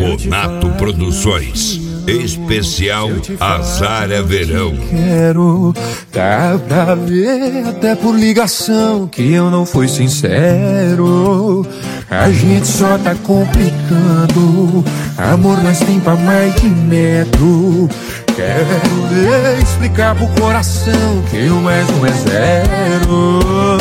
Monato Produções, especial Azar é Verão. Quero, dá pra ver até por ligação que eu não fui sincero. A gente só tá complicando, amor nós tem pra mais de metro. Quero ver, explicar pro coração que o mais um é zero.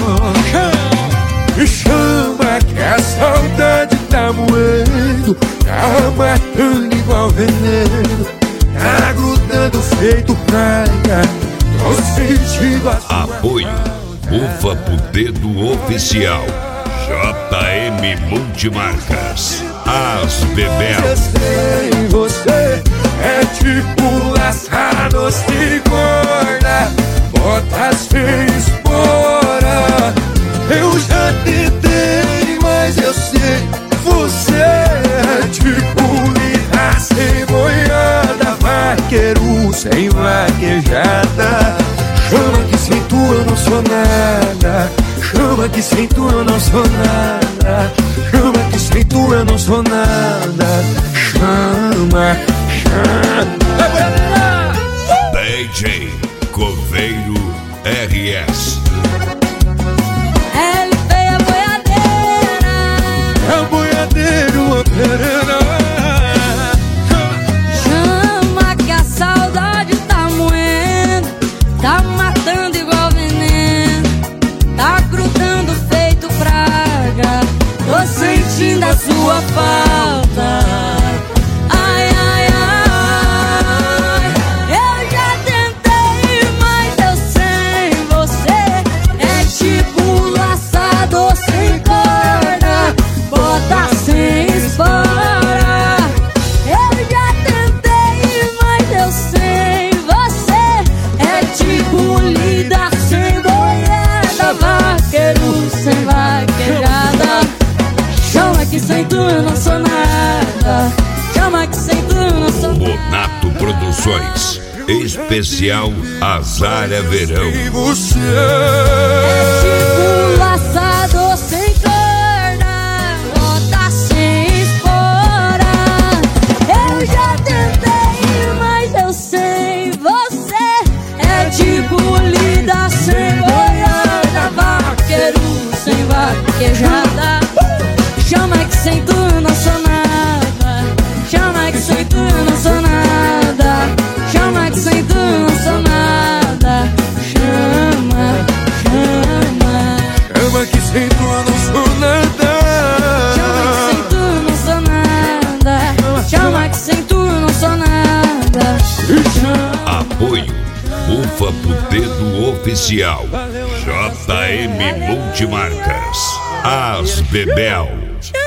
Me chama que a saudade tá moendo, tá matando igual veneno, tá grudando feito praia, tô sentindo a sua Apoio Ufa pro Dedo Oficial, JM Multimarcas, As Bebel. Sem você é tipo laçar doce corda, bota sem espora. Eu já tentei, mas eu sei, você é tipo lidar sem boiada, vaqueiro sem vaquejada. Chama que sem tu eu não sou nada, chama que sem tu eu não sou nada, chama que sem tu eu não sou nada. Chama, chama. DJ Coveiro RS. Chama que a saudade tá moendo, tá matando igual veneno, tá grudando feito praga, tô sentindo a sua falta. Ai, ai, ai, eu já tentei, mas eu sem você é tipo laçador sem corda, bota sem espora. Eu já tentei, mas eu sem você é tipo lidar sem boiada, vaqueiro sem vaquejada. Chama que sem tu eu não sou nada, chama que sem tu eu não sou nada. Monato Produções, especial Azar é Verão. E você É tipo laçador sem corda, bota sem espora. Eu já tentei, mas eu sei, você é tipo lida sem boiada, vaqueiro sem vaquejada. Chama que sem tu eu não sou nada, chama que sem tu eu não sou nada, chama que sem tu eu não sou nada. Chama, chama. chama que sem tu eu não sou nada, Chama que sem tu eu não sou nada, chama que sem tu eu não sou nada. Apoio Ufa pro Dedo Oficial, JM Multimarcas, As Bebel.